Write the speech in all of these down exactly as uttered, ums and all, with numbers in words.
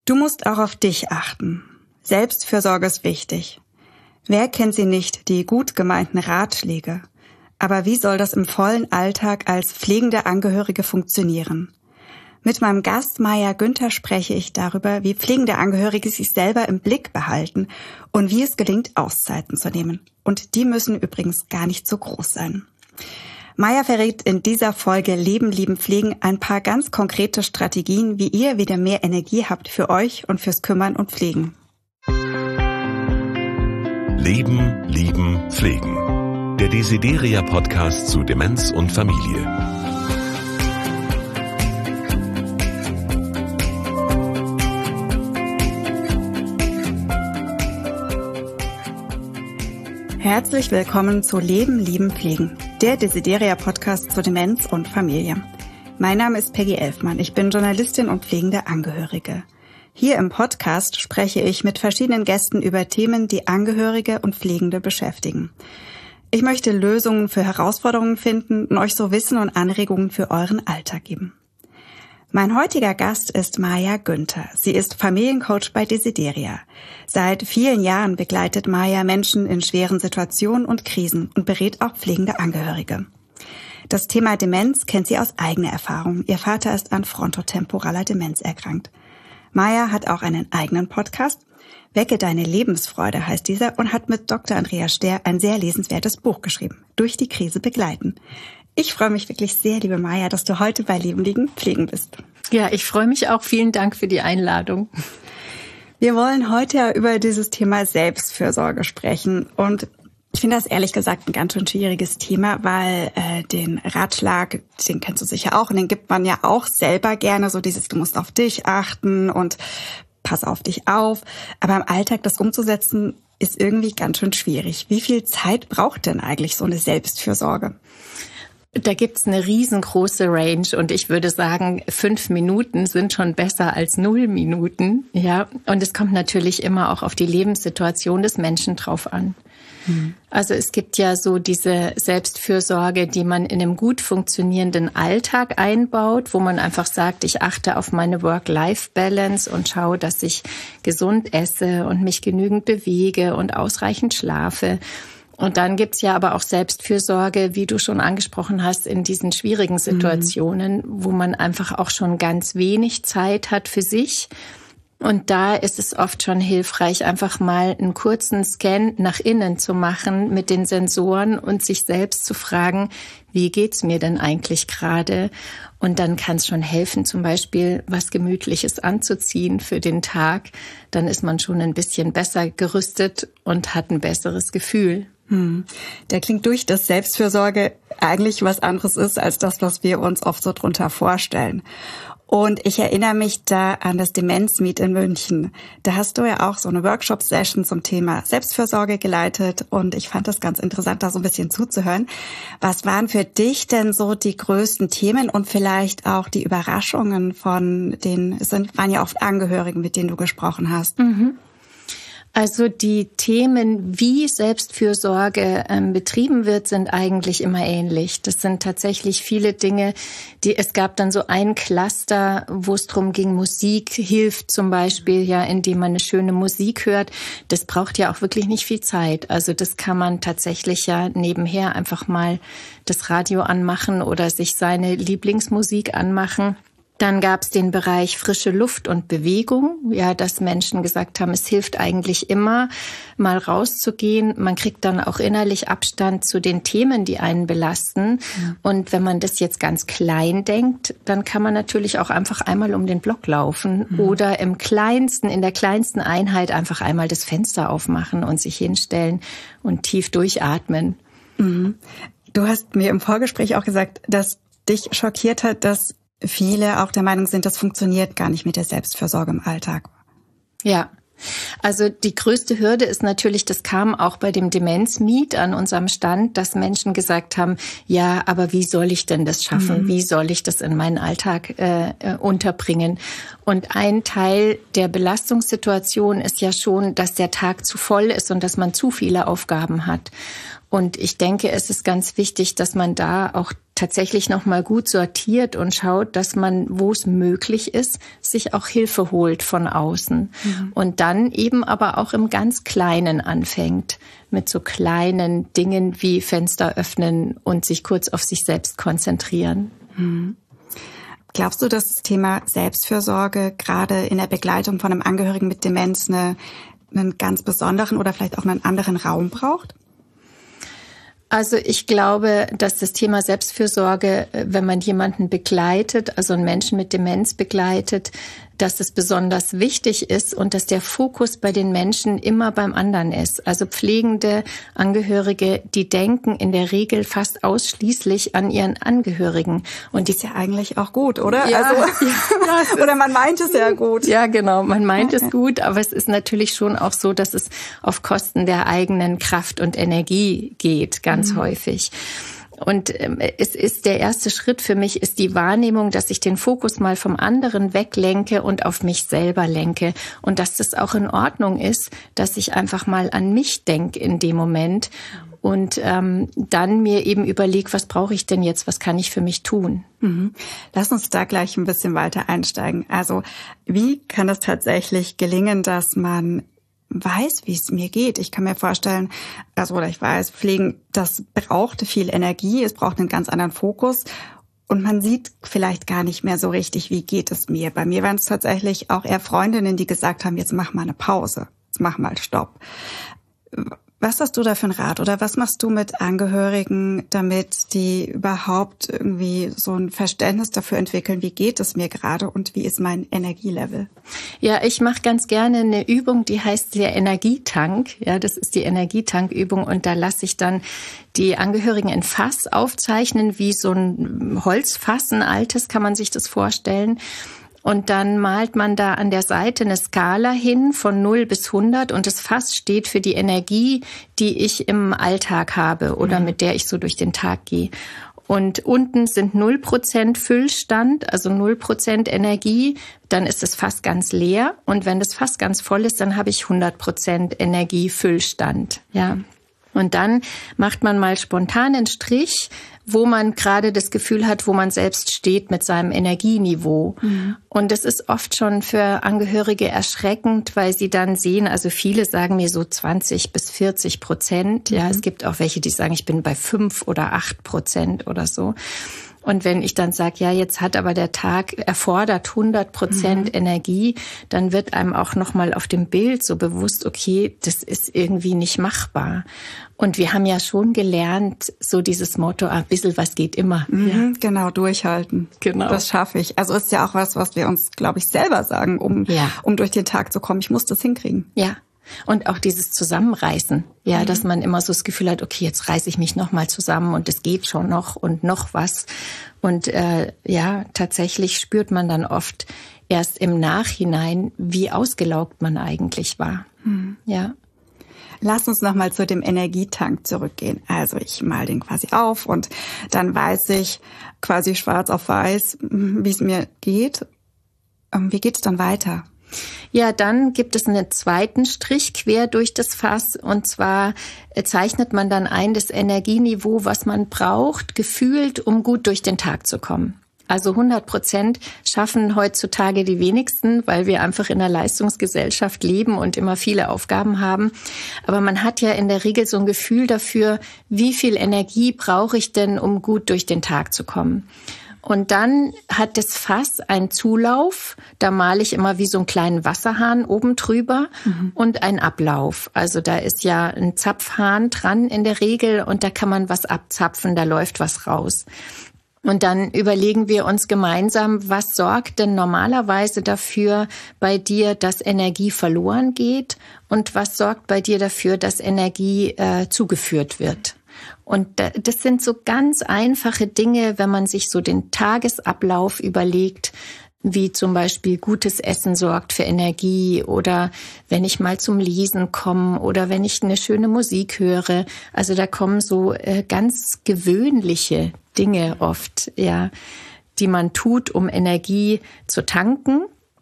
Du musst auch auf dich achten. Selbstfürsorge ist wichtig. Wer kennt sie nicht, die gut gemeinten Ratschläge? Aber wie soll das im vollen Alltag als pflegende Angehörige funktionieren? Mit meinem Gast Maja Günther spreche ich darüber, wie pflegende Angehörige sich selber im Blick behalten und wie es gelingt, Auszeiten zu nehmen. Und die müssen übrigens gar nicht so groß sein. Maja verrät in dieser Folge Leben, Lieben, Pflegen ein paar ganz konkrete Strategien, wie ihr wieder mehr Energie habt für euch und fürs Kümmern und Pflegen. Leben, Lieben, Pflegen. Der Desideria-Podcast zu Demenz und Familie. Herzlich willkommen zu Leben, Lieben, Pflegen, der Desideria-Podcast zu Demenz und Familie. Mein Name ist Peggy Elfmann, ich bin Journalistin und pflegende Angehörige. Hier im Podcast spreche ich mit verschiedenen Gästen über Themen, die Angehörige und Pflegende beschäftigen. Ich möchte Lösungen für Herausforderungen finden und euch so Wissen und Anregungen für euren Alltag geben. Mein heutiger Gast ist Maja Günther. Sie ist Familiencoach bei Desideria. Seit vielen Jahren begleitet Maja Menschen in schweren Situationen und Krisen und berät auch pflegende Angehörige. Das Thema Demenz kennt sie aus eigener Erfahrung. Ihr Vater ist an frontotemporaler Demenz erkrankt. Maja hat auch einen eigenen Podcast. Wecke deine Lebensfreude heißt dieser und hat mit Doktor Andreas Ster ein sehr lesenswertes Buch geschrieben. Durch die Krise begleiten. Ich freue mich wirklich sehr, liebe Maja, dass du heute bei Leben, Lieben, Pflegen bist. Ja, ich freue mich auch. Vielen Dank für die Einladung. Wir wollen heute ja über dieses Thema Selbstfürsorge sprechen. Und ich finde das ehrlich gesagt ein ganz schön schwieriges Thema, weil äh, den Ratschlag, den kennst du sicher auch, und den gibt man ja auch selber gerne, so dieses, du musst auf dich achten und pass auf dich auf. Aber im Alltag das umzusetzen, ist irgendwie ganz schön schwierig. Wie viel Zeit braucht denn eigentlich so eine Selbstfürsorge? Da gibt's eine riesengroße Range und ich würde sagen, fünf Minuten sind schon besser als null Minuten. Ja, und es kommt natürlich immer auch auf die Lebenssituation des Menschen drauf an. Mhm. Also es gibt ja so diese Selbstfürsorge, die man in einem gut funktionierenden Alltag einbaut, wo man einfach sagt, ich achte auf meine Work-Life-Balance und schaue, dass ich gesund esse und mich genügend bewege und ausreichend schlafe. Und dann gibt's ja aber auch Selbstfürsorge, wie du schon angesprochen hast, in diesen schwierigen Situationen, mhm. wo man einfach auch schon ganz wenig Zeit hat für sich. Und da ist es oft schon hilfreich, einfach mal einen kurzen Scan nach innen zu machen mit den Sensoren und sich selbst zu fragen, wie geht's mir denn eigentlich gerade? Und dann kann es schon helfen, zum Beispiel was Gemütliches anzuziehen für den Tag. Dann ist man schon ein bisschen besser gerüstet und hat ein besseres Gefühl. Hm. Der klingt durch, dass Selbstfürsorge eigentlich was anderes ist als das, was wir uns oft so drunter vorstellen. Und ich erinnere mich da an das Demenz-Meet in München. Da hast du ja auch so eine Workshop-Session zum Thema Selbstfürsorge geleitet und ich fand das ganz interessant, da so ein bisschen zuzuhören. Was waren für dich denn so die größten Themen und vielleicht auch die Überraschungen von den, es sind, waren ja oft Angehörigen, mit denen du gesprochen hast? Mhm. Also die Themen, wie Selbstfürsorge ähm, betrieben wird, sind eigentlich immer ähnlich. Das sind tatsächlich viele Dinge, die es gab dann so ein Cluster, wo es drum ging, Musik hilft zum Beispiel, ja, indem man eine schöne Musik hört. Das braucht ja auch wirklich nicht viel Zeit. Also das kann man tatsächlich ja nebenher einfach mal das Radio anmachen oder sich seine Lieblingsmusik anmachen. Dann gab es den Bereich frische Luft und Bewegung, ja, dass Menschen gesagt haben, es hilft eigentlich immer, mal rauszugehen. Man kriegt dann auch innerlich Abstand zu den Themen, die einen belasten. Ja. Und wenn man das jetzt ganz klein denkt, dann kann man natürlich auch einfach einmal um den Block laufen mhm. oder im kleinsten, in der kleinsten Einheit einfach einmal das Fenster aufmachen und sich hinstellen und tief durchatmen. Mhm. Du hast mir im Vorgespräch auch gesagt, dass dich schockiert hat, dass viele auch der Meinung sind, das funktioniert gar nicht mit der Selbstfürsorge im Alltag. Ja, also die größte Hürde ist natürlich, das kam auch bei dem Demenz-Meet an unserem Stand, dass Menschen gesagt haben, ja, aber wie soll ich denn das schaffen? Mhm. Wie soll ich das in meinen Alltag äh, unterbringen? Und ein Teil der Belastungssituation ist ja schon, dass der Tag zu voll ist und dass man zu viele Aufgaben hat. Und ich denke, es ist ganz wichtig, dass man da auch tatsächlich noch mal gut sortiert und schaut, dass man, wo es möglich ist, sich auch Hilfe holt von außen. Mhm. Und dann eben aber auch im ganz Kleinen anfängt, mit so kleinen Dingen wie Fenster öffnen und sich kurz auf sich selbst konzentrieren. Mhm. Glaubst du, dass das Thema Selbstfürsorge gerade in der Begleitung von einem Angehörigen mit Demenz eine, einen ganz besonderen oder vielleicht auch einen anderen Raum braucht? Also ich glaube, dass das Thema Selbstfürsorge, wenn man jemanden begleitet, also einen Menschen mit Demenz begleitet, dass es besonders wichtig ist und dass der Fokus bei den Menschen immer beim anderen ist. Also pflegende Angehörige, die denken in der Regel fast ausschließlich an ihren Angehörigen. Und die ist ja eigentlich auch gut, oder? Ja, also, ja, oder man meint es ja gut. Ja, genau, man meint es gut, aber es ist natürlich schon auch so, dass es auf Kosten der eigenen Kraft und Energie geht, ganz mhm. häufig. Und ähm, es ist der erste Schritt für mich, ist die Wahrnehmung, dass ich den Fokus mal vom anderen weglenke und auf mich selber lenke. Und dass das auch in Ordnung ist, dass ich einfach mal an mich denke in dem Moment und ähm, dann mir eben überlege, was brauche ich denn jetzt, was kann ich für mich tun? Mhm. Lass uns da gleich ein bisschen weiter einsteigen. Also wie kann es tatsächlich gelingen, dass man weiß, wie es mir geht. Ich kann mir vorstellen, also oder ich weiß, Pflegen, das braucht viel Energie, es braucht einen ganz anderen Fokus und man sieht vielleicht gar nicht mehr so richtig, wie geht es mir. Bei mir waren es tatsächlich auch eher Freundinnen, die gesagt haben, jetzt mach mal eine Pause, jetzt mach mal Stopp. Was hast du da für einen Rat oder was machst du mit Angehörigen, damit die überhaupt irgendwie so ein Verständnis dafür entwickeln, wie geht es mir gerade und wie ist mein Energielevel? Ja, ich mache ganz gerne eine Übung, die heißt der Energietank. Ja, das ist die Energietankübung und da lasse ich dann die Angehörigen in Fass aufzeichnen, wie so ein Holzfass, ein altes, kann man sich das vorstellen. Und dann malt man da an der Seite eine Skala hin von null bis hundert und das Fass steht für die Energie, die ich im Alltag habe oder mhm. mit der ich so durch den Tag gehe. Und unten sind null Prozent Füllstand, also null Prozent Energie, dann ist das Fass ganz leer. Und wenn das Fass ganz voll ist, dann habe ich hundert Prozent Energiefüllstand. Ja. Und dann macht man mal spontan einen Strich, wo man gerade das Gefühl hat, wo man selbst steht mit seinem Energieniveau. Mhm. Und das ist oft schon für Angehörige erschreckend, weil sie dann sehen, also viele sagen mir so zwanzig bis vierzig Prozent. Ja, mhm. Es gibt auch welche, die sagen, ich bin bei fünf oder acht Prozent oder so. Und wenn ich dann sage, ja, jetzt hat aber der Tag erfordert hundert Prozent mhm. Energie, dann wird einem auch nochmal auf dem Bild so bewusst, okay, das ist irgendwie nicht machbar. Und wir haben ja schon gelernt, so dieses Motto, ein bisschen was geht immer. Mhm, ja. Genau, durchhalten. Genau. Das schaffe ich. Also ist ja auch was, was wir uns, glaube ich, selber sagen, um, ja. um durch den Tag zu kommen. Ich muss das hinkriegen. Ja. Und auch dieses Zusammenreißen, ja, mhm. dass man immer so das Gefühl hat, okay, jetzt reiße ich mich noch mal zusammen und es geht schon noch und noch was. Und äh, ja, tatsächlich spürt man dann oft erst im Nachhinein, wie ausgelaugt man eigentlich war. Mhm. Ja. Lass uns noch mal zu dem Energietank zurückgehen. Also ich mal den quasi auf und dann weiß ich quasi schwarz auf weiß, wie es mir geht. Wie geht's dann weiter? Ja, dann gibt es einen zweiten Strich quer durch das Fass und zwar zeichnet man dann ein das Energieniveau, was man braucht, gefühlt, um gut durch den Tag zu kommen. Also hundert Prozent schaffen heutzutage die wenigsten, weil wir einfach in einer Leistungsgesellschaft leben und immer viele Aufgaben haben. Aber man hat ja in der Regel so ein Gefühl dafür, wie viel Energie brauche ich denn, um gut durch den Tag zu kommen. Und dann hat das Fass einen Zulauf, da male ich immer wie so einen kleinen Wasserhahn oben drüber mhm. und einen Ablauf. Also da ist ja ein Zapfhahn dran in der Regel und da kann man was abzapfen, da läuft was raus. Und dann überlegen wir uns gemeinsam, was sorgt denn normalerweise dafür bei dir, dass Energie verloren geht und was sorgt bei dir dafür, dass Energie äh, zugeführt wird. Und das sind so ganz einfache Dinge, wenn man sich so den Tagesablauf überlegt, wie zum Beispiel gutes Essen sorgt für Energie oder wenn ich mal zum Lesen komme oder wenn ich eine schöne Musik höre. Also da kommen so äh, ganz gewöhnliche Dinge oft, ja, die man tut, um Energie zu tanken.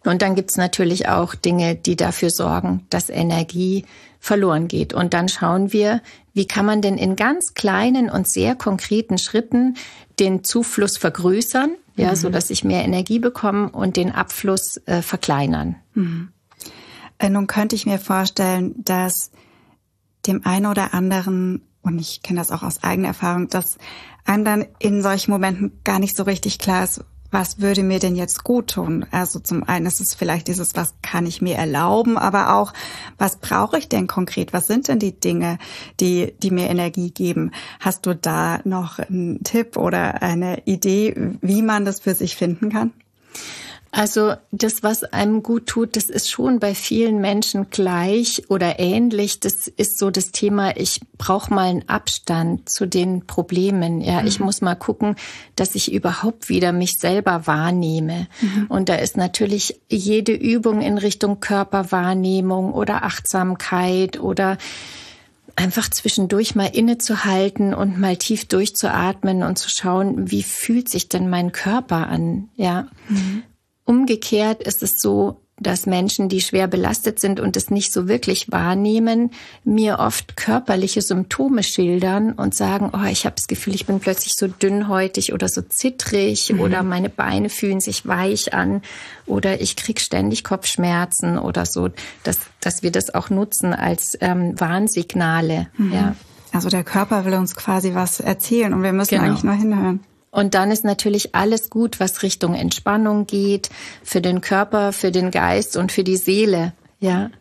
Und dann gibt's natürlich auch Dinge, die dafür sorgen, dass Energie verloren geht. Und dann schauen wir, wie kann man denn in ganz kleinen und sehr konkreten Schritten den Zufluss vergrößern, ja, mhm. so dass ich mehr Energie bekomme, und den Abfluss äh, verkleinern. Mhm. Äh, nun könnte ich mir vorstellen, dass dem einen oder anderen, und ich kenne das auch aus eigener Erfahrung, dass einem dann in solchen Momenten gar nicht so richtig klar ist, was würde mir denn jetzt gut tun? Also zum einen ist es vielleicht dieses, was kann ich mir erlauben, aber auch, was brauche ich denn konkret? Was sind denn die Dinge, die, die mir Energie geben? Hast du da noch einen Tipp oder eine Idee, wie man das für sich finden kann? Also das, was einem gut tut, das ist schon bei vielen Menschen gleich oder ähnlich. Das ist so das Thema, ich brauche mal einen Abstand zu den Problemen. Ja, mhm. ich muss mal gucken, dass ich überhaupt wieder mich selber wahrnehme. Mhm. Und da ist natürlich jede Übung in Richtung Körperwahrnehmung oder Achtsamkeit oder einfach zwischendurch mal innezuhalten und mal tief durchzuatmen und zu schauen, wie fühlt sich denn mein Körper an? Ja. Mhm. Umgekehrt ist es so, dass Menschen, die schwer belastet sind und es nicht so wirklich wahrnehmen, mir oft körperliche Symptome schildern und sagen, oh, ich habe das Gefühl, ich bin plötzlich so dünnhäutig oder so zittrig mhm. oder meine Beine fühlen sich weich an oder ich krieg ständig Kopfschmerzen oder so, dass, dass wir das auch nutzen als ähm, Warnsignale. Mhm. Ja. Also der Körper will uns quasi was erzählen und wir müssen genau. eigentlich nur hinhören. Und dann ist natürlich alles gut, was Richtung Entspannung geht, für den Körper, für den Geist und für die Seele, ja.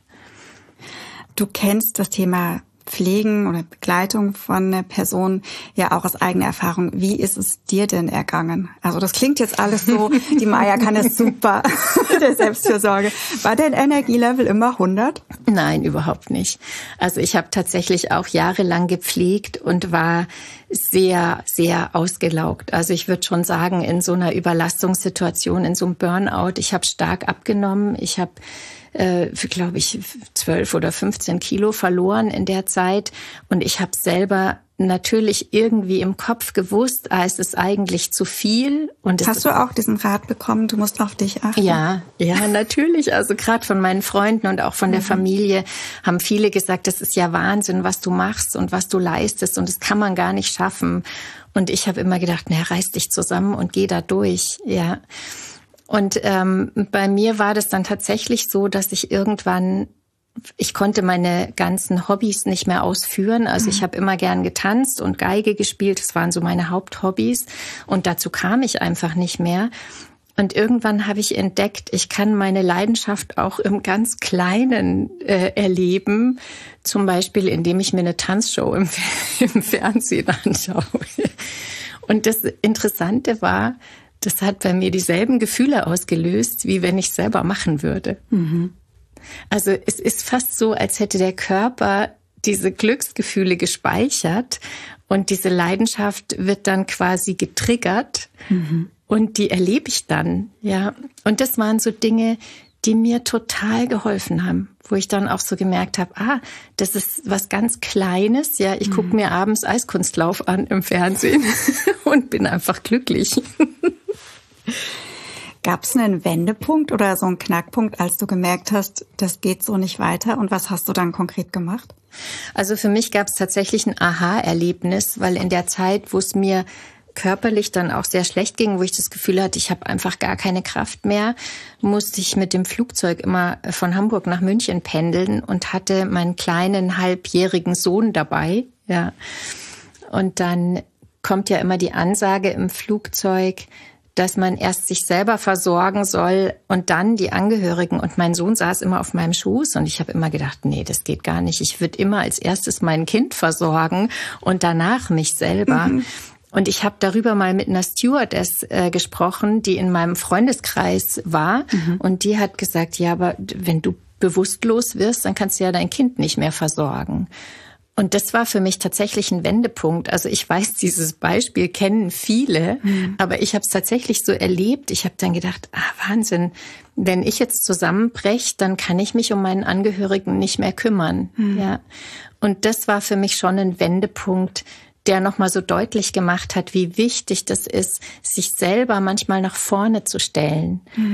Du kennst das Thema Pflegen oder Begleitung von einer Person ja auch aus eigener Erfahrung. Wie ist es dir denn ergangen? Also das klingt jetzt alles so, die Maja kann es super, der Selbstfürsorge. War dein Energielevel immer hundert? Nein, überhaupt nicht. Also ich habe tatsächlich auch jahrelang gepflegt und war sehr, sehr ausgelaugt. Also ich würde schon sagen, in so einer Überlastungssituation, in so einem Burnout, ich habe stark abgenommen. Ich habe äh, glaube ich, zwölf oder fünfzehn Kilo verloren in der Zeit. Und ich habe selber natürlich irgendwie im Kopf gewusst, ah, es ist eigentlich zu viel. Und es Hast du auch diesen Rat bekommen, du musst auf dich achten? Ja, ja, natürlich. Also gerade von meinen Freunden und auch von der mhm. Familie haben viele gesagt, das ist ja Wahnsinn, was du machst und was du leistest und das kann man gar nicht schaffen. Und ich habe immer gedacht, na, reiß dich zusammen und geh da durch, ja. Und ähm, bei mir war das dann tatsächlich so, dass ich irgendwann, ich konnte meine ganzen Hobbys nicht mehr ausführen. Also mhm. ich habe immer gern getanzt und Geige gespielt. Das waren so meine Haupthobbys. Und dazu kam ich einfach nicht mehr. Und irgendwann habe ich entdeckt, ich kann meine Leidenschaft auch im ganz Kleinen äh, erleben. Zum Beispiel, indem ich mir eine Tanzshow im, im Fernsehen anschaue. Und das Interessante war, das hat bei mir dieselben Gefühle ausgelöst, wie wenn ich selber machen würde. Mhm. Also es ist fast so, als hätte der Körper diese Glücksgefühle gespeichert und diese Leidenschaft wird dann quasi getriggert mhm. und die erlebe ich dann. Ja. Und das waren so Dinge, die mir total geholfen haben, wo ich dann auch so gemerkt habe, ah, das ist was ganz Kleines. Ja, ich mhm. gucke mir abends Eiskunstlauf an im Fernsehen und bin einfach glücklich. Gab es einen Wendepunkt oder so einen Knackpunkt, als du gemerkt hast, das geht so nicht weiter? Und was hast du dann konkret gemacht? Also für mich gab es tatsächlich ein Aha-Erlebnis, weil in der Zeit, wo es mir körperlich dann auch sehr schlecht ging, wo ich das Gefühl hatte, ich habe einfach gar keine Kraft mehr, musste ich mit dem Flugzeug immer von Hamburg nach München pendeln und hatte meinen kleinen halbjährigen Sohn dabei. Ja. Und dann kommt ja immer die Ansage im Flugzeug, dass man erst sich selber versorgen soll und dann die Angehörigen. Und mein Sohn saß immer auf meinem Schoß und ich habe immer gedacht, nee, das geht gar nicht. Ich würde immer als erstes mein Kind versorgen und danach mich selber. Mhm. Und ich habe darüber mal mit einer Stewardess äh, gesprochen, die in meinem Freundeskreis war. Mhm. Und die hat gesagt, ja, aber wenn du bewusstlos wirst, dann kannst du ja dein Kind nicht mehr versorgen. Und das war für mich tatsächlich ein Wendepunkt. Also ich weiß, dieses Beispiel kennen viele, mhm. aber ich habe es tatsächlich so erlebt. Ich habe dann gedacht, ah, Wahnsinn, wenn ich jetzt zusammenbreche, dann kann ich mich um meinen Angehörigen nicht mehr kümmern. Mhm. Ja. Und das war für mich schon ein Wendepunkt, der nochmal so deutlich gemacht hat, wie wichtig das ist, sich selber manchmal nach vorne zu stellen. Mhm.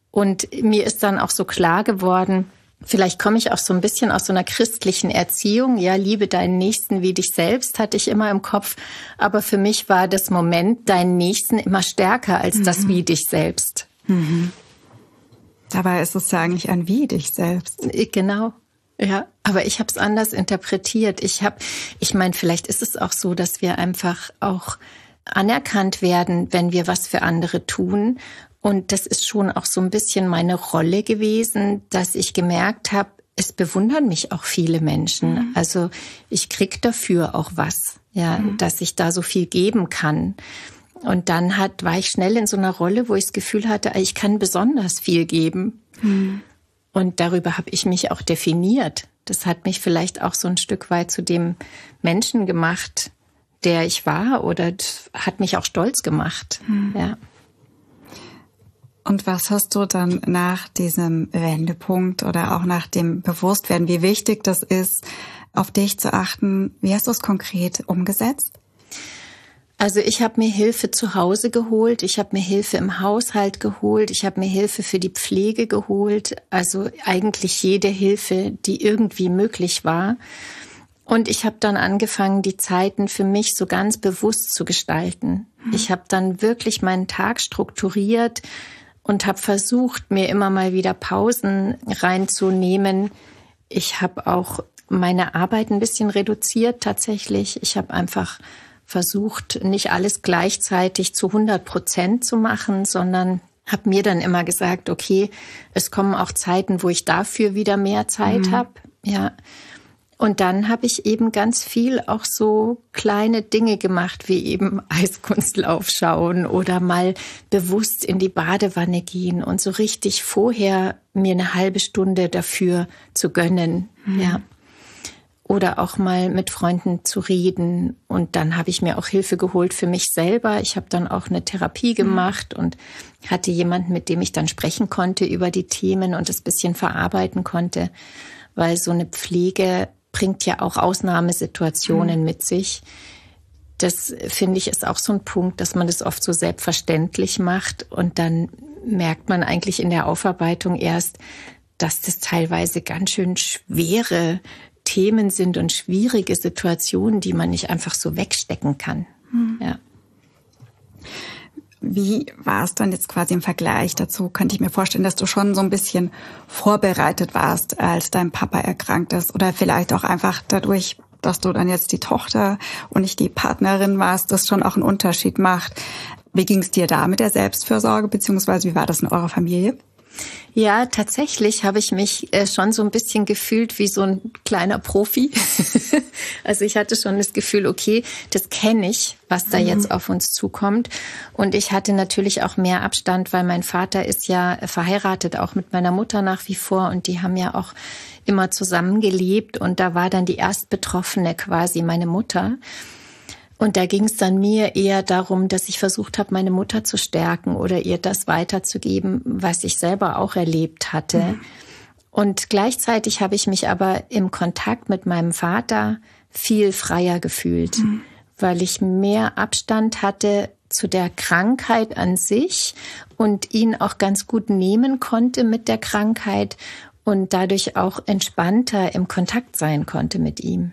Und mir ist dann auch so klar geworden, vielleicht komme ich auch so ein bisschen aus so einer christlichen Erziehung. Ja, liebe deinen Nächsten wie dich selbst, hatte ich immer im Kopf. Aber für mich war das Moment, deinen Nächsten immer stärker als mhm. das wie dich selbst. Mhm. Dabei ist es ja eigentlich ein wie dich selbst. Genau. Ja, aber ich habe es anders interpretiert. Ich habe, ich meine, vielleicht ist es auch so, dass wir einfach auch anerkannt werden, wenn wir was für andere tun. Und das ist schon auch so ein bisschen meine Rolle gewesen, dass ich gemerkt habe, es bewundern mich auch viele Menschen. Mhm. Also ich krieg dafür auch was, ja, mhm. dass ich da so viel geben kann. Und dann hat, war ich schnell in so einer Rolle, wo ich das Gefühl hatte, ich kann besonders viel geben. Mhm. Und darüber habe ich mich auch definiert. Das hat mich vielleicht auch so ein Stück weit zu dem Menschen gemacht, der ich war, oder hat mich auch stolz gemacht. Mhm. Ja. Und was hast du dann nach diesem Wendepunkt oder auch nach dem Bewusstwerden, wie wichtig das ist, auf dich zu achten, wie hast du es konkret umgesetzt? Also ich habe mir Hilfe zu Hause geholt, ich habe mir Hilfe im Haushalt geholt, ich habe mir Hilfe für die Pflege geholt, also eigentlich jede Hilfe, die irgendwie möglich war. Und ich habe dann angefangen, die Zeiten für mich so ganz bewusst zu gestalten. Mhm. Ich habe dann wirklich meinen Tag strukturiert und habe versucht, mir immer mal wieder Pausen reinzunehmen. Ich habe auch meine Arbeit ein bisschen reduziert tatsächlich. Ich habe einfach versucht, nicht alles gleichzeitig zu hundert Prozent zu machen, sondern habe mir dann immer gesagt, okay, es kommen auch Zeiten, wo ich dafür wieder mehr Zeit mhm. habe. Ja. Und dann habe ich eben ganz viel auch so kleine Dinge gemacht, wie eben Eiskunstlauf schauen oder mal bewusst in die Badewanne gehen und so richtig vorher mir eine halbe Stunde dafür zu gönnen. Mhm. Ja. Oder auch mal mit Freunden zu reden. Und dann habe ich mir auch Hilfe geholt für mich selber. Ich habe dann auch eine Therapie gemacht mhm. und hatte jemanden, mit dem ich dann sprechen konnte über die Themen und das bisschen verarbeiten konnte. Weil so eine Pflege bringt ja auch Ausnahmesituationen mhm. mit sich. Das, finde ich, ist auch so ein Punkt, dass man das oft so selbstverständlich macht. Und dann merkt man eigentlich in der Aufarbeitung erst, dass das teilweise ganz schön schwere Themen sind und schwierige Situationen, die man nicht einfach so wegstecken kann. Mhm. Ja. Wie war es dann jetzt quasi im Vergleich dazu? Könnte ich mir vorstellen, dass du schon so ein bisschen vorbereitet warst, als dein Papa erkrankt ist, oder vielleicht auch einfach dadurch, dass du dann jetzt die Tochter und nicht die Partnerin warst, das schon auch einen Unterschied macht. Wie ging es dir da mit der Selbstfürsorge, beziehungsweise wie war das in eurer Familie? Ja, tatsächlich habe ich mich äh, schon so ein bisschen gefühlt wie so ein kleiner Profi. Also ich hatte schon das Gefühl, okay, das kenne ich, was da mhm. jetzt auf uns zukommt. Und ich hatte natürlich auch mehr Abstand, weil mein Vater ist ja verheiratet, auch mit meiner Mutter nach wie vor. Und die haben ja auch immer zusammen gelebt. Und da war dann die Erstbetroffene quasi meine Mutter. Und da ging es dann mir eher darum, dass ich versucht habe, meine Mutter zu stärken oder ihr das weiterzugeben, was ich selber auch erlebt hatte. Mhm. Und gleichzeitig habe ich mich aber im Kontakt mit meinem Vater viel freier gefühlt, mhm. weil ich mehr Abstand hatte zu der Krankheit an sich und ihn auch ganz gut nehmen konnte mit der Krankheit und dadurch auch entspannter im Kontakt sein konnte mit ihm.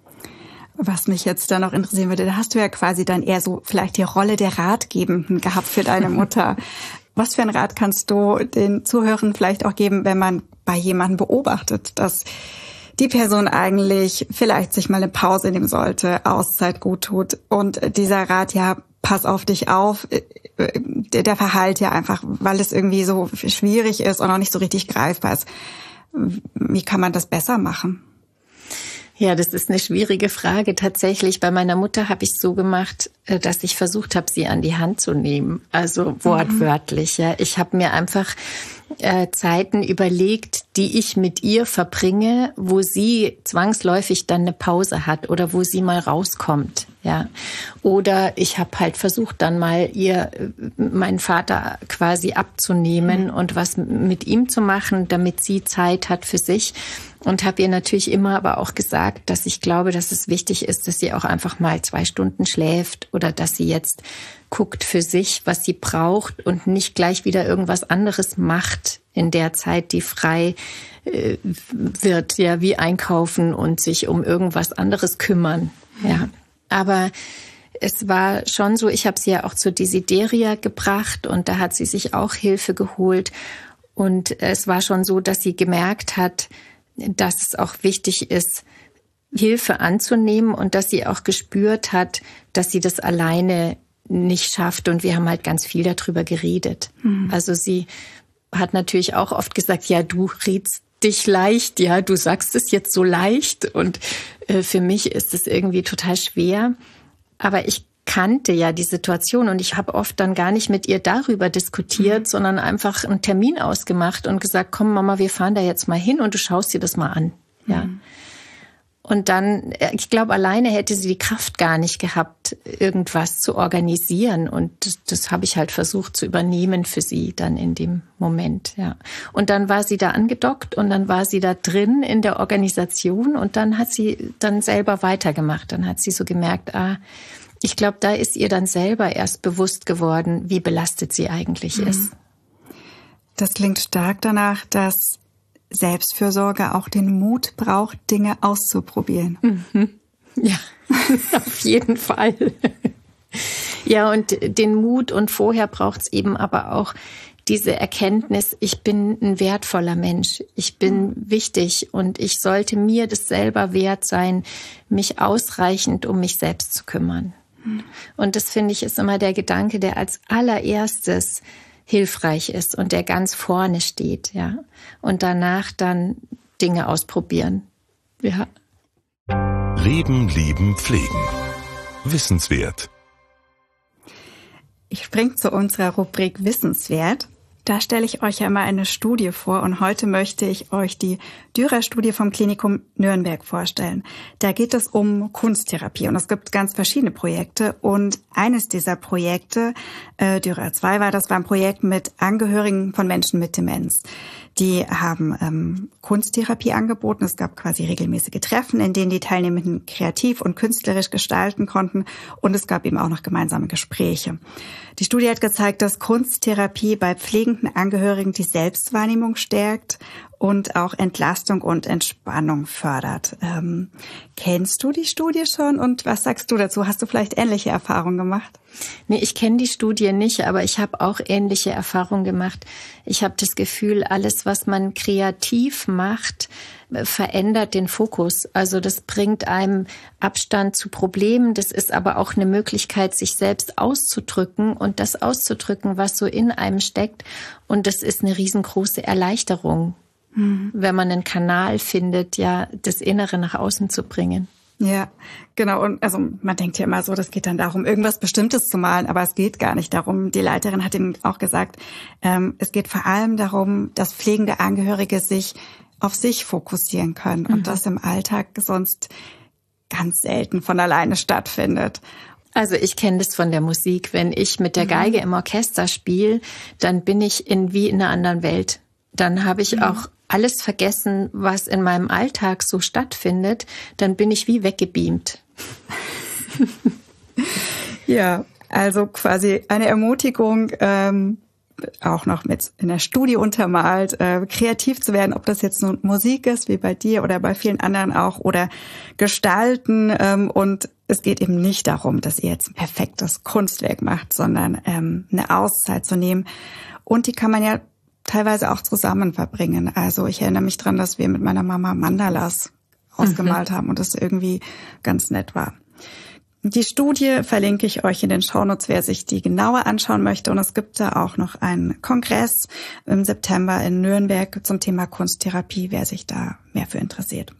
Was mich jetzt da noch interessieren würde, da hast du ja quasi dann eher so vielleicht die Rolle der Ratgebenden gehabt für deine Mutter. Was für einen Rat kannst du den Zuhörern vielleicht auch geben, wenn man bei jemandem beobachtet, dass die Person eigentlich vielleicht sich mal eine Pause nehmen sollte, Auszeit gut tut und dieser Rat, ja, pass auf dich auf, der verhallt ja einfach, weil es irgendwie so schwierig ist und auch nicht so richtig greifbar ist. Wie kann man das besser machen? Ja, das ist eine schwierige Frage. Tatsächlich, bei meiner Mutter habe ich es so gemacht, dass ich versucht habe, sie an die Hand zu nehmen. Also wortwörtlich. Ja. Ich habe mir einfach äh, Zeiten überlegt, die ich mit ihr verbringe, wo sie zwangsläufig dann eine Pause hat oder wo sie mal rauskommt. Ja. Oder ich habe halt versucht, dann mal ihr meinen Vater quasi abzunehmen mhm. und was mit ihm zu machen, damit sie Zeit hat für sich. Und habe ihr natürlich immer aber auch gesagt, dass ich glaube, dass es wichtig ist, dass sie auch einfach mal zwei Stunden schläft oder dass sie jetzt guckt für sich, was sie braucht und nicht gleich wieder irgendwas anderes macht in der Zeit, die frei äh, wird, ja, wie einkaufen und sich um irgendwas anderes kümmern. Ja, aber es war schon so, ich habe sie ja auch zur Desideria gebracht und da hat sie sich auch Hilfe geholt. Und es war schon so, dass sie gemerkt hat, dass es auch wichtig ist, Hilfe anzunehmen und dass sie auch gespürt hat, dass sie das alleine nicht schafft. Und wir haben halt ganz viel darüber geredet. Mhm. Also sie hat natürlich auch oft gesagt, ja, du redst dich leicht, ja, du sagst es jetzt so leicht. Und äh, für mich ist es irgendwie total schwer. Aber ich kannte ja die Situation und ich habe oft dann gar nicht mit ihr darüber diskutiert, mhm. sondern einfach einen Termin ausgemacht und gesagt, komm Mama, wir fahren da jetzt mal hin und du schaust dir das mal an. Ja. Mhm. Und dann, ich glaube, alleine hätte sie die Kraft gar nicht gehabt, irgendwas zu organisieren. Und das, das habe ich halt versucht zu übernehmen für sie dann in dem Moment. Ja. Und dann war sie da angedockt und dann war sie da drin in der Organisation und dann hat sie dann selber weitergemacht. Dann hat sie so gemerkt, ah, ich glaube, da ist ihr dann selber erst bewusst geworden, wie belastet sie eigentlich mhm. ist. Das klingt stark danach, dass Selbstfürsorge auch den Mut braucht, Dinge auszuprobieren. Mhm. Ja, auf jeden Fall. Ja, und den Mut und vorher braucht es eben aber auch diese Erkenntnis, ich bin ein wertvoller Mensch, ich bin mhm. wichtig und ich sollte mir das selber wert sein, mich ausreichend um mich selbst zu kümmern. Mhm. Und das, finde ich, ist immer der Gedanke, der als allererstes hilfreich ist und der ganz vorne steht, ja. Und danach dann Dinge ausprobieren, ja. Leben, lieben, pflegen. Wissenswert. Ich springe zu unserer Rubrik Wissenswert. Da stelle ich euch ja mal eine Studie vor und heute möchte ich euch die Dürer-Studie vom Klinikum Nürnberg vorstellen. Da geht es um Kunsttherapie und es gibt ganz verschiedene Projekte und eines dieser Projekte, äh, Dürer zwei war das, war ein Projekt mit Angehörigen von Menschen mit Demenz. Die haben ähm, Kunsttherapie angeboten. Es gab quasi regelmäßige Treffen, in denen die Teilnehmenden kreativ und künstlerisch gestalten konnten. Und es gab eben auch noch gemeinsame Gespräche. Die Studie hat gezeigt, dass Kunsttherapie bei pflegenden Angehörigen die Selbstwahrnehmung stärkt und auch Entlastung und Entspannung fördert. Ähm, kennst du die Studie schon und was sagst du dazu? Hast du vielleicht ähnliche Erfahrungen gemacht? Nee, ich kenne die Studie nicht, aber ich habe auch ähnliche Erfahrungen gemacht. Ich habe das Gefühl, alles, was man kreativ macht, verändert den Fokus. Also das bringt einem Abstand zu Problemen. Das ist aber auch eine Möglichkeit, sich selbst auszudrücken und das auszudrücken, was so in einem steckt. Und das ist eine riesengroße Erleichterung, mhm. wenn man einen Kanal findet, ja, das Innere nach außen zu bringen. Ja, genau. Und also man denkt ja immer so, das geht dann darum, irgendwas Bestimmtes zu malen, aber es geht gar nicht darum. Die Leiterin hat ihm auch gesagt, ähm, es geht vor allem darum, dass pflegende Angehörige sich auf sich fokussieren können und mhm. das im Alltag sonst ganz selten von alleine stattfindet. Also ich kenne das von der Musik. Wenn ich mit der Geige mhm. im Orchester spiele, dann bin ich in wie in einer anderen Welt. Dann habe ich mhm. auch alles vergessen, was in meinem Alltag so stattfindet, dann bin ich wie weggebeamt. Ja, also quasi eine Ermutigung, ähm, auch noch mit in der Studie untermalt, äh, kreativ zu werden, ob das jetzt nun Musik ist, wie bei dir oder bei vielen anderen auch, oder Gestalten. Ähm, und es geht eben nicht darum, dass ihr jetzt ein perfektes Kunstwerk macht, sondern ähm, eine Auszeit zu nehmen. Und die kann man ja teilweise auch zusammen verbringen. Also ich erinnere mich dran, dass wir mit meiner Mama Mandalas ausgemalt mhm. haben und das irgendwie ganz nett war. Die Studie verlinke ich euch in den Shownotes, wer sich die genauer anschauen möchte. Und es gibt da auch noch einen Kongress im September in Nürnberg zum Thema Kunsttherapie, wer sich da mehr für interessiert.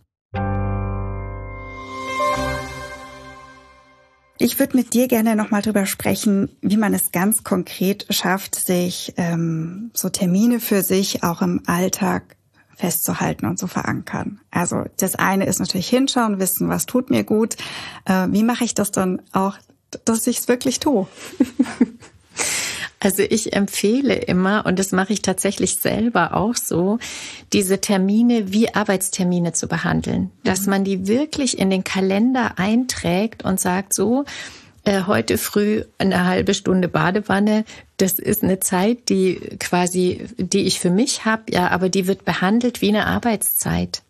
Ich würde mit dir gerne nochmal drüber sprechen, wie man es ganz konkret schafft, sich ähm, so Termine für sich auch im Alltag festzuhalten und zu verankern. Also das eine ist natürlich hinschauen, wissen, was tut mir gut. Äh, wie mache ich das dann auch, dass ich es wirklich tue? Also ich empfehle immer, und das mache ich tatsächlich selber auch so, diese Termine wie Arbeitstermine zu behandeln. Dass man die wirklich in den Kalender einträgt und sagt so, äh, heute früh eine halbe Stunde Badewanne, das ist eine Zeit, die quasi, die ich für mich habe, ja, aber die wird behandelt wie eine Arbeitszeit.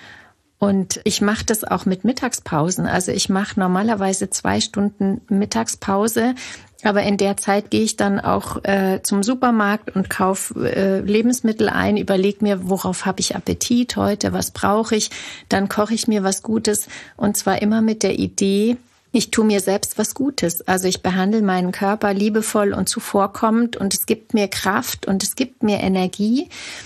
Und ich mache das auch mit Mittagspausen. Also ich mache normalerweise zwei Stunden Mittagspause, aber in der Zeit gehe ich dann auch äh, zum Supermarkt und kaufe äh, Lebensmittel ein, überlege mir, worauf habe ich Appetit heute, was brauche ich. Dann koche ich mir was Gutes und zwar immer mit der Idee, ich tue mir selbst was Gutes. Also ich behandle meinen Körper liebevoll und zuvorkommend und es gibt mir Kraft und es gibt mir Energie,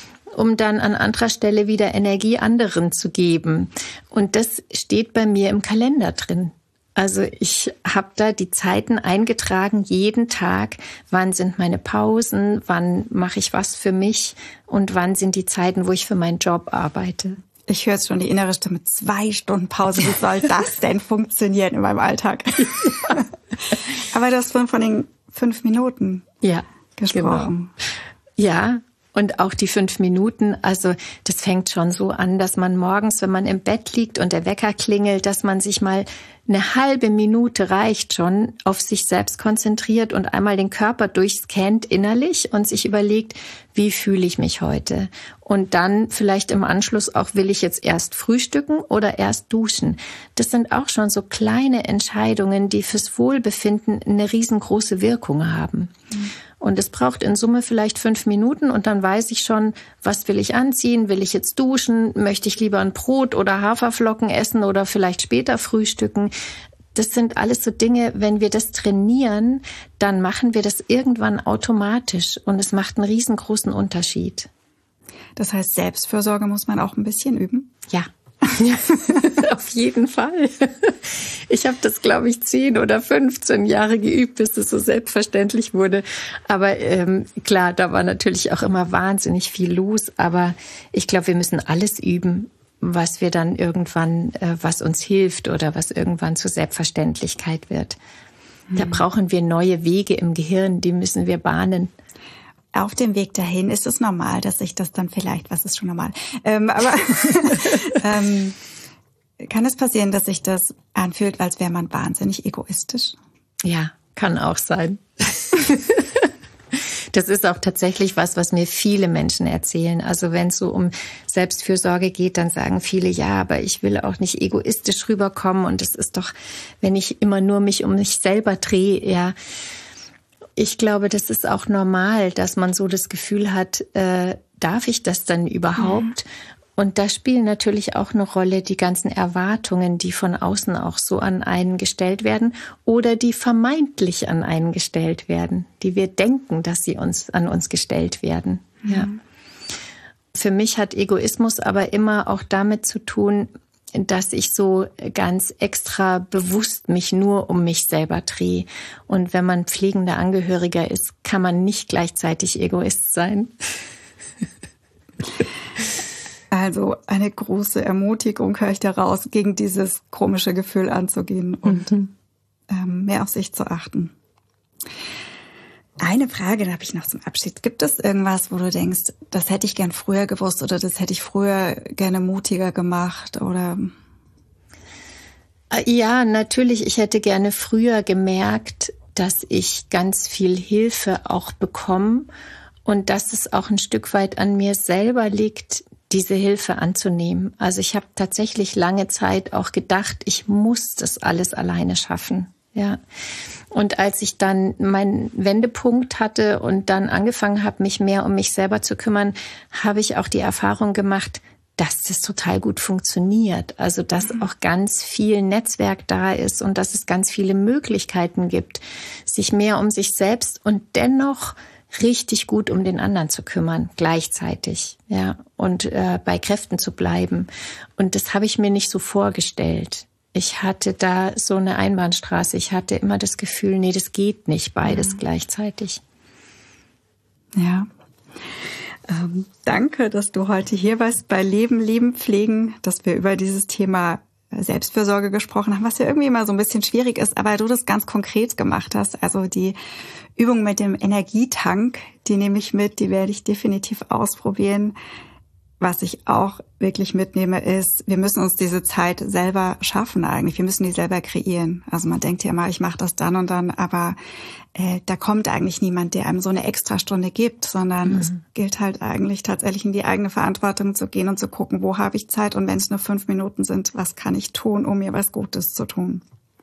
um dann an anderer Stelle wieder Energie anderen zu geben. Und das steht bei mir im Kalender drin. Also ich habe da die Zeiten eingetragen, jeden Tag, wann sind meine Pausen, wann mache ich was für mich und wann sind die Zeiten, wo ich für meinen Job arbeite. Ich höre jetzt schon die innere Stimme, zwei Stunden Pause, wie soll das denn funktionieren in meinem Alltag? Ja. Aber du hast vorhin von den fünf Minuten ja, gesprochen. Genau. Ja, und auch die fünf Minuten, also das fängt schon so an, dass man morgens, wenn man im Bett liegt und der Wecker klingelt, dass man sich mal eine halbe Minute reicht schon, auf sich selbst konzentriert und einmal den Körper durchscannt innerlich und sich überlegt, wie fühle ich mich heute? Und dann vielleicht im Anschluss auch, will ich jetzt erst frühstücken oder erst duschen? Das sind auch schon so kleine Entscheidungen, die fürs Wohlbefinden eine riesengroße Wirkung haben. Mhm. Und es braucht in Summe vielleicht fünf Minuten und dann weiß ich schon, was will ich anziehen? Will ich jetzt duschen? Möchte ich lieber ein Brot oder Haferflocken essen oder vielleicht später frühstücken? Das sind alles so Dinge, wenn wir das trainieren, dann machen wir das irgendwann automatisch und es macht einen riesengroßen Unterschied. Das heißt, Selbstfürsorge muss man auch ein bisschen üben? Ja. Ja, auf jeden Fall. Ich habe das, glaube ich, zehn oder fünfzehn Jahre geübt, bis es so selbstverständlich wurde. Aber ähm, klar, da war natürlich auch immer wahnsinnig viel los. Aber ich glaube, wir müssen alles üben, was wir dann irgendwann, äh, was uns hilft oder was irgendwann zur Selbstverständlichkeit wird. Mhm. Da brauchen wir neue Wege im Gehirn, die müssen wir bahnen. Auf dem Weg dahin ist es normal, dass ich das dann vielleicht, was ist schon normal, ähm, aber ähm, kann es passieren, dass sich das anfühlt, als wäre man wahnsinnig egoistisch? Ja, kann auch sein. Das ist auch tatsächlich was, was mir viele Menschen erzählen. Also wenn es so um Selbstfürsorge geht, dann sagen viele, ja, aber ich will auch nicht egoistisch rüberkommen und es ist doch, wenn ich immer nur mich um mich selber drehe, ja. Ich glaube, das ist auch normal, dass man so das Gefühl hat, äh, darf ich das dann überhaupt? Mhm. Und da spielen natürlich auch eine Rolle die ganzen Erwartungen, die von außen auch so an einen gestellt werden oder die vermeintlich an einen gestellt werden, die wir denken, dass sie uns an uns gestellt werden. Mhm. Ja. Für mich hat Egoismus aber immer auch damit zu tun, dass ich so ganz extra bewusst mich nur um mich selber drehe. Und wenn man pflegender Angehöriger ist, kann man nicht gleichzeitig Egoist sein. Also eine große Ermutigung höre ich daraus, gegen dieses komische Gefühl anzugehen und mhm. ähm, mehr auf sich zu achten. Eine Frage habe ich noch zum Abschied. Gibt es irgendwas, wo du denkst, das hätte ich gern früher gewusst oder das hätte ich früher gerne mutiger gemacht oder? Ja, natürlich. Ich hätte gerne früher gemerkt, dass ich ganz viel Hilfe auch bekomme und dass es auch ein Stück weit an mir selber liegt, diese Hilfe anzunehmen. Also ich habe tatsächlich lange Zeit auch gedacht, ich muss das alles alleine schaffen. Ja. Und als ich dann meinen Wendepunkt hatte und dann angefangen habe, mich mehr um mich selber zu kümmern, habe ich auch die Erfahrung gemacht, dass das total gut funktioniert. Also, dass auch ganz viel Netzwerk da ist und dass es ganz viele Möglichkeiten gibt, sich mehr um sich selbst und dennoch richtig gut um den anderen zu kümmern, gleichzeitig, ja, und äh, bei Kräften zu bleiben. Und das habe ich mir nicht so vorgestellt. Ich hatte da so eine Einbahnstraße. Ich hatte immer das Gefühl, nee, das geht nicht beides mhm. gleichzeitig. Ja. Ähm, danke, dass du heute hier warst bei Leben, Lieben, Pflegen, dass wir über dieses Thema Selbstfürsorge gesprochen haben, was ja irgendwie immer so ein bisschen schwierig ist, aber du das ganz konkret gemacht hast. Also die Übung mit dem Energietank, die nehme ich mit, die werde ich definitiv ausprobieren. Was ich auch wirklich mitnehme, ist, wir müssen uns diese Zeit selber schaffen eigentlich. Wir müssen die selber kreieren. Also man denkt ja immer, ich mache das dann und dann, aber äh, da kommt eigentlich niemand, der einem so eine Extrastunde gibt, sondern mhm. es gilt halt eigentlich tatsächlich in die eigene Verantwortung zu gehen und zu gucken, wo habe ich Zeit und wenn es nur fünf Minuten sind, was kann ich tun, um mir was Gutes zu tun.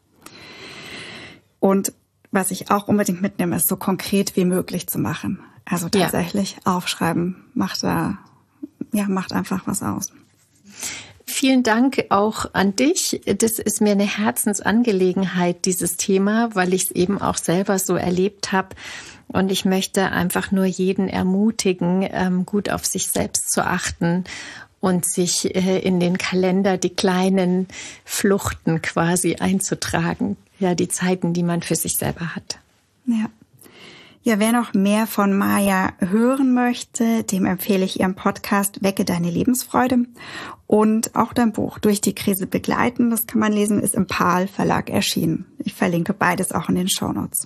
Und was ich auch unbedingt mitnehme, ist so konkret wie möglich zu machen. Also tatsächlich ja. aufschreiben, macht da Ja, macht einfach was aus. Vielen Dank auch an dich. Das ist mir eine Herzensangelegenheit, dieses Thema, weil ich es eben auch selber so erlebt habe. Und ich möchte einfach nur jeden ermutigen, gut auf sich selbst zu achten und sich in den Kalender die kleinen Fluchten quasi einzutragen. Ja, die Zeiten, die man für sich selber hat. Ja. Ja, wer noch mehr von Maja hören möchte, dem empfehle ich ihren Podcast Wecke deine Lebensfreude und auch dein Buch Durch die Krise begleiten. Das kann man lesen, ist im Pahl Verlag erschienen. Ich verlinke beides auch in den Shownotes.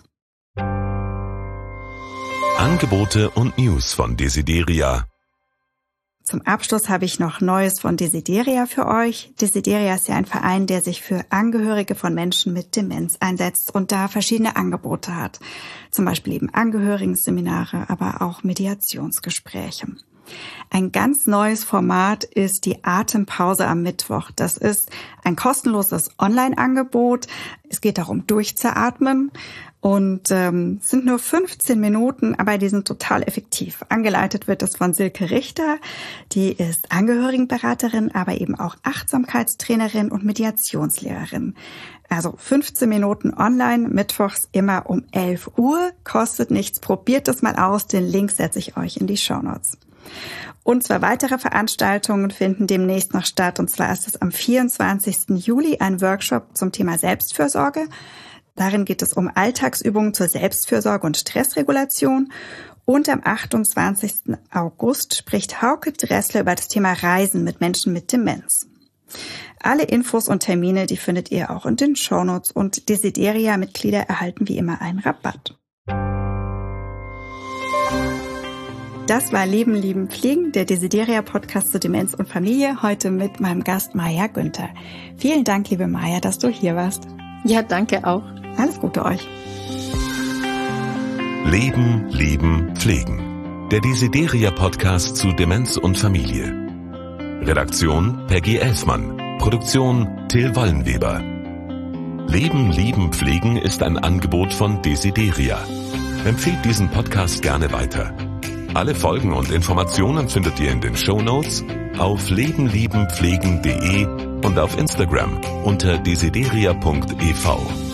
Angebote und News von Desideria. Zum Abschluss habe ich noch Neues von Desideria für euch. Desideria ist ja ein Verein, der sich für Angehörige von Menschen mit Demenz einsetzt und da verschiedene Angebote hat. Zum Beispiel eben Angehörigenseminare, aber auch Mediationsgespräche. Ein ganz neues Format ist die Atempause am Mittwoch. Das ist ein kostenloses Online-Angebot. Es geht darum, durchzuatmen. Und ähm, sind nur fünfzehn Minuten, aber die sind total effektiv. Angeleitet wird es von Silke Richter. Die ist Angehörigenberaterin, aber eben auch Achtsamkeitstrainerin und Mediationslehrerin. Also fünfzehn Minuten online, mittwochs immer um elf Uhr. Kostet nichts. Probiert das mal aus. Den Link setze ich euch in die Shownotes. Und zwei weitere Veranstaltungen finden demnächst noch statt. Und zwar ist es am vierundzwanzigsten Juli ein Workshop zum Thema Selbstfürsorge. Darin geht es um Alltagsübungen zur Selbstfürsorge und Stressregulation. Und am achtundzwanzigsten August spricht Hauke Dressler über das Thema Reisen mit Menschen mit Demenz. Alle Infos und Termine, die findet ihr auch in den Shownotes und Desideria-Mitglieder erhalten wie immer einen Rabatt. Das war Leben, Lieben, Pflegen, der Desideria-Podcast zu Demenz und Familie, heute mit meinem Gast Maja Günther. Vielen Dank, liebe Maja, dass du hier warst. Ja, danke auch. Alles Gute euch. Leben, Lieben, Pflegen. Der Desideria-Podcast zu Demenz und Familie. Redaktion Peggy Elfmann. Produktion Till Wollenweber. Leben, Lieben, Pflegen ist ein Angebot von Desideria. Empfehlt diesen Podcast gerne weiter. Alle Folgen und Informationen findet ihr in den Shownotes, auf lebenliebenpflegen punkt de und auf Instagram unter desideria punkt e v.